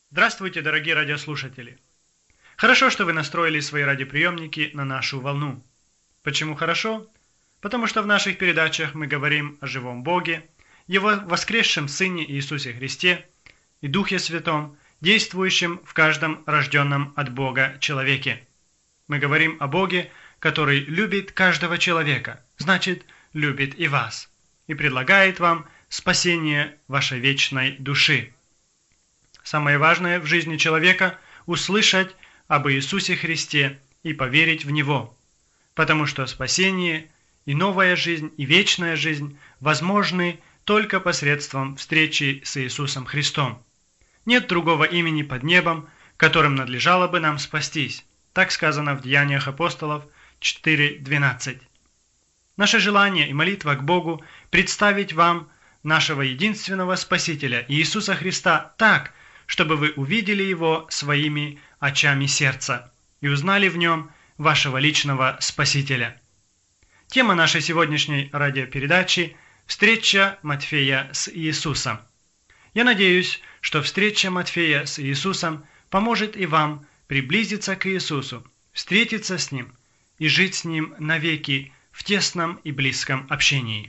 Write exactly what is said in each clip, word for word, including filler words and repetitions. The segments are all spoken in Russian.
Здравствуйте, дорогие радиослушатели! Хорошо, что вы настроили свои радиоприемники на нашу волну. Почему хорошо? Потому что в наших передачах мы говорим о живом Боге, Его воскресшем Сыне Иисусе Христе и Духе Святом, действующем в каждом рожденном от Бога человеке. Мы говорим о Боге, который любит каждого человека, значит, любит и вас, и предлагает вам спасение вашей вечной души. Самое важное в жизни человека – услышать об Иисусе Христе и поверить в Него, потому что спасение и новая жизнь, и вечная жизнь возможны только посредством встречи с Иисусом Христом. Нет другого имени под небом, которым надлежало бы нам спастись. Так сказано в Деяниях апостолов четыре двенадцать. Наше желание и молитва к Богу – представить вам нашего единственного Спасителя Иисуса Христа так, чтобы вы увидели Его своими очами сердца и узнали в Нем вашего личного Спасителя. Тема нашей сегодняшней радиопередачи – встреча Матфея с Иисусом. Я надеюсь, что встреча Матфея с Иисусом поможет и вам приблизиться к Иисусу, встретиться с Ним и жить с Ним навеки в тесном и близком общении.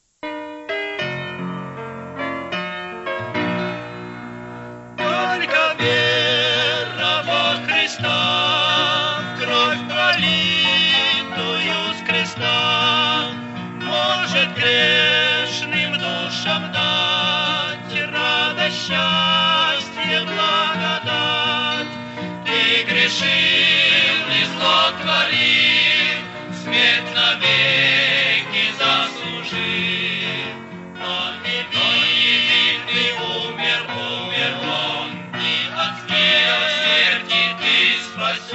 Грешным душам дать радость, счастье, благодать. Ты грешил и зло творил, смерть навеки заслужил. Но невинный умер, умер он, и от смерти ты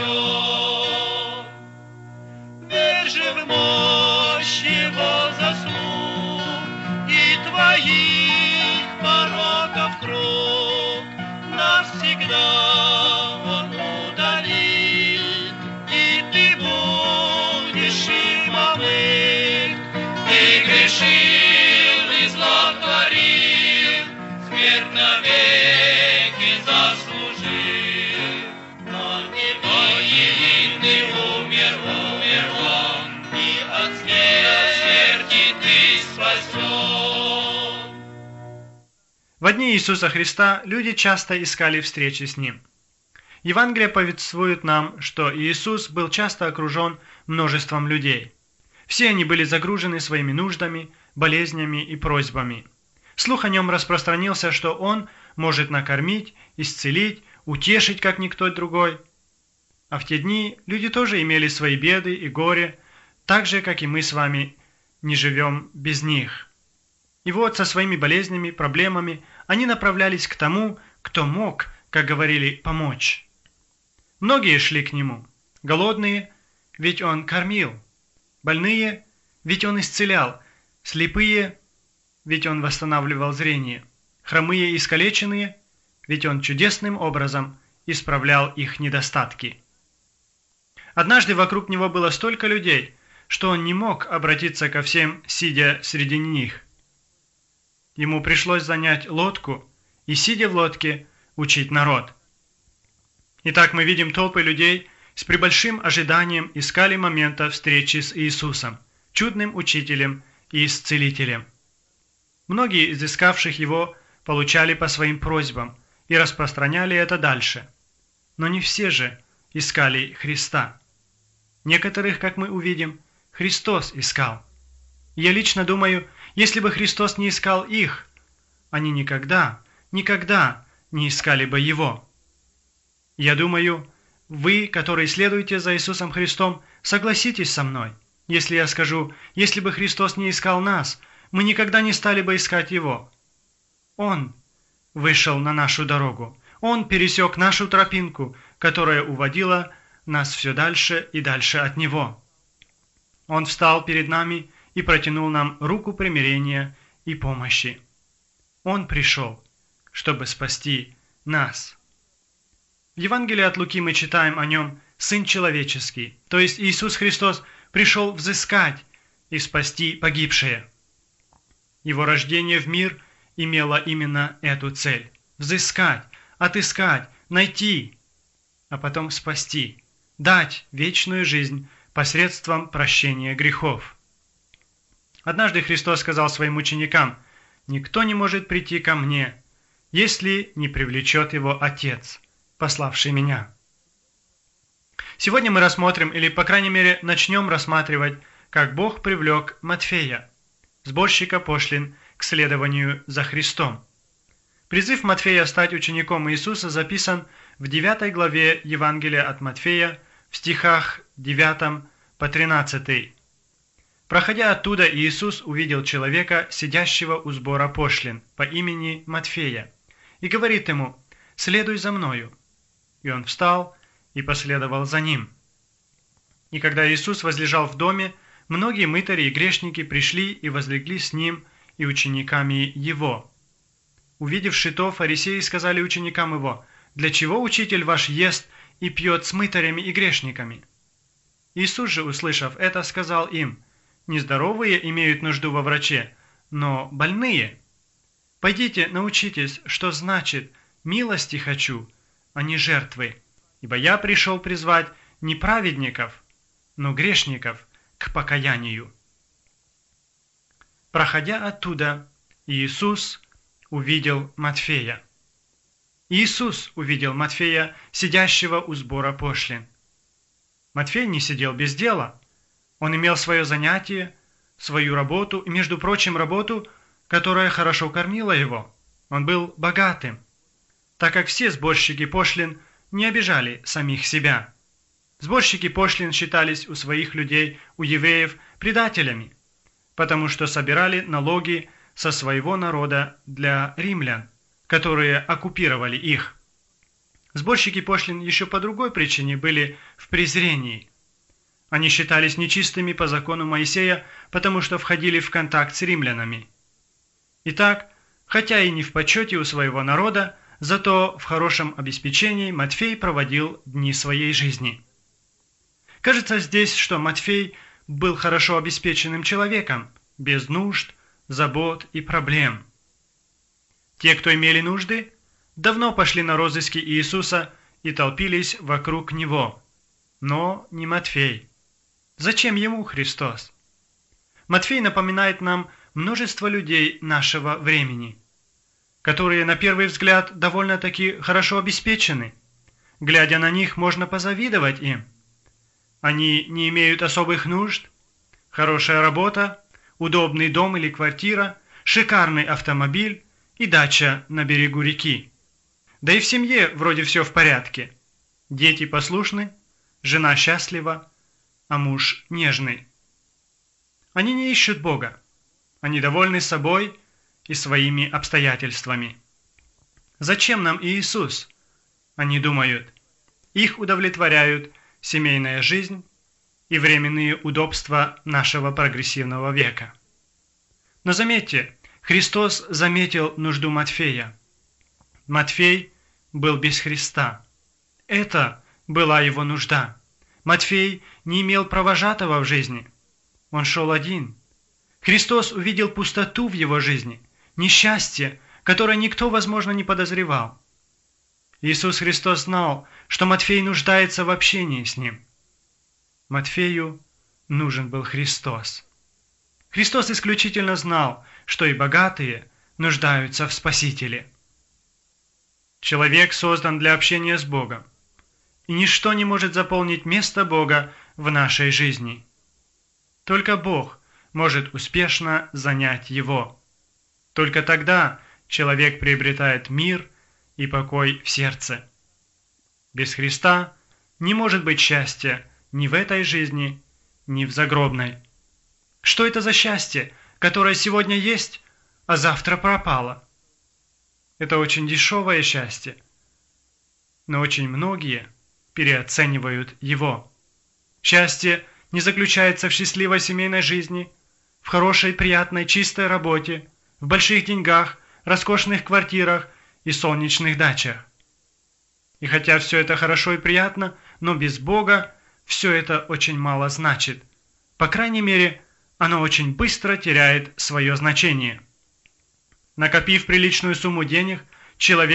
спасен. Верь же в мощь Его заслуг и твоих пороков круг навсегда Он удалит, и ты будешь им омыт. Ты грешил и зло творил, смерть навеки заслужил. Но невинный умер, умер он, и от смерти ты спасен. Во дни Иисуса Христа люди часто искали встречи с Ним. Евангелие повествует нам, что Иисус был часто окружен множеством людей. Все они были загружены своими нуждами, болезнями и просьбами. Слух о Нем распространился, что Он может накормить, исцелить, утешить, как никто другой. А в те дни люди тоже имели свои беды и горе, так же, как и мы с вами не живем без них. И вот со своими болезнями, проблемами они направлялись к тому, кто мог, как говорили, помочь. Многие шли к Нему. Голодные, ведь Он кормил. Больные, ведь Он исцелял. Слепые, ведь Он восстанавливал зрение. Хромые и искалеченные, ведь Он чудесным образом исправлял их недостатки. Однажды вокруг Него было столько людей, что Он не мог обратиться ко всем, сидя среди них. Ему пришлось занять лодку и, сидя в лодке, учить народ. Итак, мы видим толпы людей с пребольшим ожиданием искали момента встречи с Иисусом, чудным учителем и исцелителем. Многие из искавших Его получали по своим просьбам и распространяли это дальше. Но не все же искали Христа. Некоторых, как мы увидим, Христос искал. Я лично думаю, если бы Христос не искал их, они никогда, никогда не искали бы Его. Я думаю, вы, которые следуете за Иисусом Христом, согласитесь со мной, если я скажу, если бы Христос не искал нас, мы никогда не стали бы искать Его. Он вышел на нашу дорогу, Он пересек нашу тропинку, которая уводила нас все дальше и дальше от Него. Он встал перед нами и протянул нам руку примирения и помощи. Он пришел, чтобы спасти нас. В Евангелии от Луки мы читаем о Нем «Сын человеческий», то есть Иисус Христос пришел взыскать и спасти погибшие. Его рождение в мир имело именно эту цель – взыскать, отыскать, найти, а потом спасти, дать вечную жизнь посредством прощения грехов. Однажды Христос сказал своим ученикам: «Никто не может прийти ко мне, если не привлечет его Отец, пославший меня». Сегодня мы рассмотрим, или, по крайней мере, начнем рассматривать, как Бог привлек Матфея, сборщика пошлин, к следованию за Христом. Призыв Матфея стать учеником Иисуса записан в девятой главе Евангелия от Матфея, в стихах девятом по тринадцатый. Проходя оттуда, Иисус увидел человека, сидящего у сбора пошлин, по имени Матфея, и говорит ему: «Следуй за мною». И он встал и последовал за ним. И когда Иисус возлежал в доме, многие мытари и грешники пришли и возлегли с ним и учениками его. Увидевши то, фарисеи сказали ученикам его: «Для чего учитель ваш ест и пьет с мытарями и грешниками?» Иисус же, услышав это, сказал им: «Нездоровые имеют нужду во враче, но больные. Пойдите, научитесь, что значит «милости хочу», а не жертвы, ибо я пришел призвать не праведников, но грешников к покаянию». Проходя оттуда, Иисус увидел Матфея. Иисус увидел Матфея, сидящего у сбора пошлин. Матфей не сидел без дела. Он имел свое занятие, свою работу, и, между прочим, работу, которая хорошо кормила его. Он был богатым, так как все сборщики пошлин не обижали самих себя. Сборщики пошлин считались у своих людей, у евреев, предателями, потому что собирали налоги со своего народа для римлян, которые оккупировали их. Сборщики пошлин еще по другой причине были в презрении. Они считались нечистыми по закону Моисея, потому что входили в контакт с римлянами. Итак, хотя и не в почете у своего народа, зато в хорошем обеспечении Матфей проводил дни своей жизни. Кажется здесь, что Матфей был хорошо обеспеченным человеком, без нужд, забот и проблем. Те, кто имели нужды, давно пошли на розыски Иисуса и толпились вокруг Него. Но не Матфей. Зачем ему Христос? Матфей напоминает нам множество людей нашего времени, которые на первый взгляд довольно-таки хорошо обеспечены. Глядя на них, можно позавидовать им. Они не имеют особых нужд, хорошая работа, удобный дом или квартира, шикарный автомобиль и дача на берегу реки. Да и в семье вроде все в порядке. Дети послушны, жена счастлива, а муж нежный. Они не ищут Бога. Они довольны собой и своими обстоятельствами. Зачем нам Иисус? Они думают. Их удовлетворяют семейная жизнь и временные удобства нашего прогрессивного века. Но заметьте, Христос заметил нужду Матфея. Матфей был без Христа. Это была его нужда. Матфей не имел провожатого в жизни. Он шел один. Христос увидел пустоту в его жизни, несчастье, которое никто, возможно, не подозревал. Иисус Христос знал, что Матфей нуждается в общении с ним. Матфею нужен был Христос. Христос исключительно знал, что и богатые нуждаются в Спасителе. Человек создан для общения с Богом, и ничто не может заполнить место Бога в нашей жизни. Только Бог может успешно занять его. Только тогда человек приобретает мир и покой в сердце. Без Христа не может быть счастья ни в этой жизни, ни в загробной. Что это за счастье, которое сегодня есть, а завтра пропало? Это очень дешевое счастье, но очень многие переоценивают его. Счастье не заключается в счастливой семейной жизни, в хорошей, приятной, чистой работе, в больших деньгах, роскошных квартирах и солнечных дачах. И хотя все это хорошо и приятно, но без Бога все это очень мало значит. По крайней мере, оно очень быстро теряет свое значение. Накопив приличную сумму денег, человек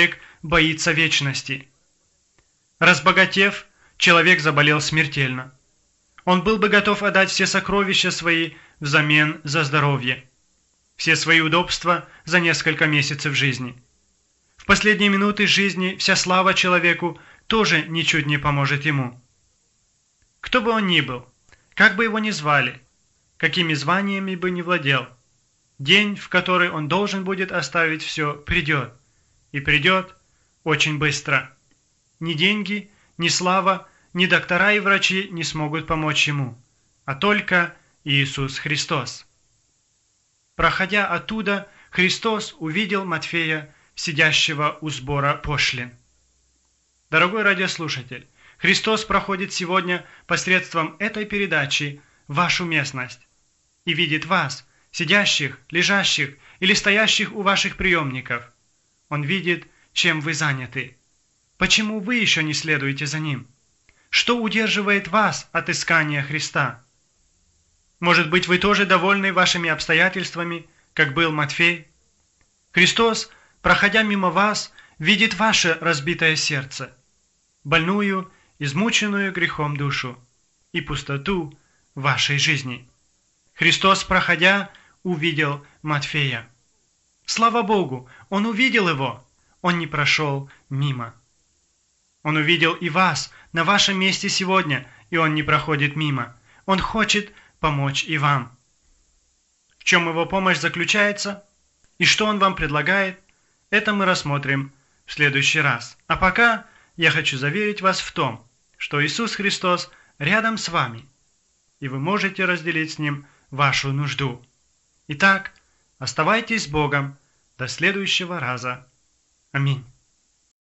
боится вечности. Разбогатев, человек заболел смертельно. Он был бы готов отдать все сокровища свои взамен за здоровье, все свои удобства за несколько месяцев жизни. В последние минуты жизни вся слава человеку тоже ничуть не поможет ему. Кто бы он ни был, как бы его ни звали, какими званиями бы ни владел, день, в который он должен будет оставить все, придет, и придет очень быстро. Ни деньги, ни слава, ни доктора и врачи не смогут помочь ему, а только Иисус Христос. Проходя оттуда, Христос увидел Матфея, сидящего у сбора пошлин. Дорогой радиослушатель, Христос проходит сегодня посредством этой передачи в вашу местность и видит вас, сидящих, лежащих или стоящих у ваших приемников. Он видит, чем вы заняты. Почему вы еще не следуете за Ним? Что удерживает вас от искания Христа? Может быть, вы тоже довольны вашими обстоятельствами, как был Матфей? Христос, проходя мимо вас, видит ваше разбитое сердце, больную, измученную грехом душу и пустоту вашей жизни. Христос, проходя, увидел Матфея. Слава Богу, Он увидел его, Он не прошел мимо. Он увидел и вас на вашем месте сегодня, и Он не проходит мимо. Он хочет помочь и вам. В чем Его помощь заключается и что Он вам предлагает, это мы рассмотрим в следующий раз. А пока я хочу заверить вас в том, что Иисус Христос рядом с вами, и вы можете разделить с Ним вашу нужду. Итак, оставайтесь с Богом до следующего раза. Аминь.